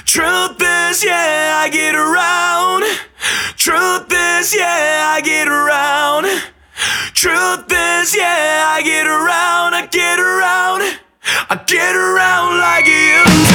Truth is, yeah, I get around. Truth is, yeah, I get around. Truth is, yeah, I get around. I get around. I get around like you used to.